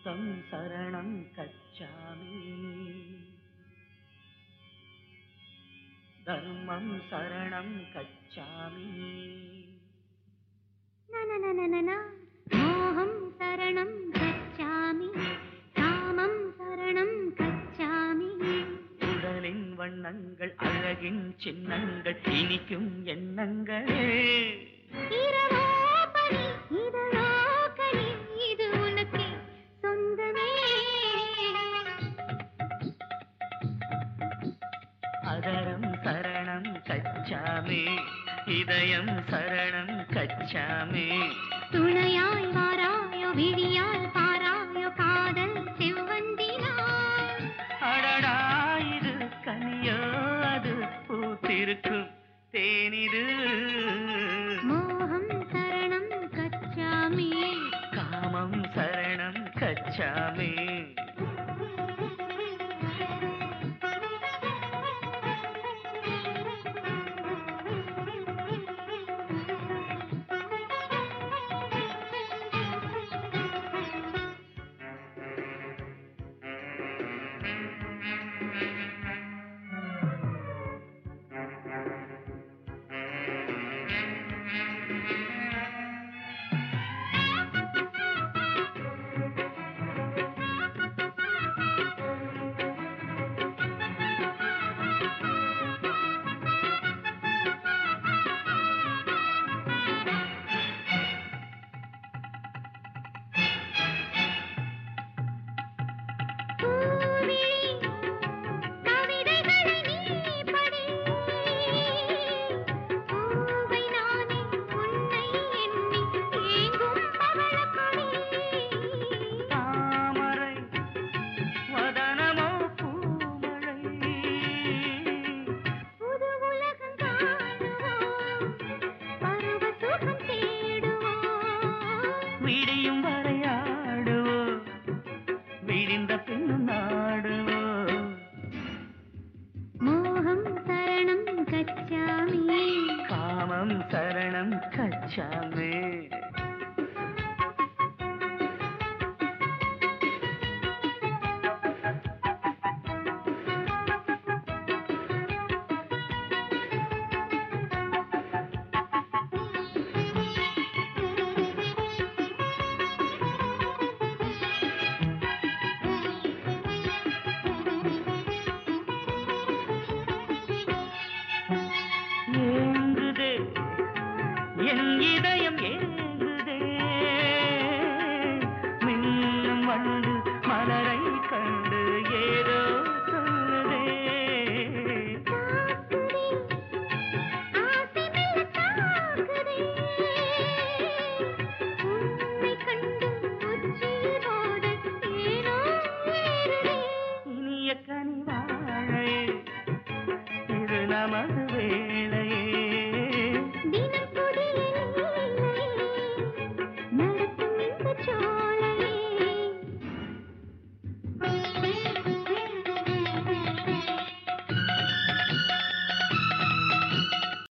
तं शरणं गच्छामि धर्मं शरणं गच्छामि मोहं शरणं गच्छामि कामं शरणं गच्छामि உடலின் வண்ணங்கள் அழகின் சின்னங்கள் இனிக்கும் எண்ணங்களே அதரம் சரணம் கச்சாமி இதயம் சரணம் கச்சாமி துணையாய் வாராயோ விழியால் பாராயோ காதல் செவ்வந்தினாய் அடடா இது கனியோ அது பூத்திருக்கும் தேனிது மோகம் சரணம் கச்சாமி காமம் சரணம் கச்சாமி விடியும் வரையாடுவோ விடிந்த பின்னும் நாடுவோ மோகம் சரணம் கச்சாமி காமம் சரணம் கச்சாமி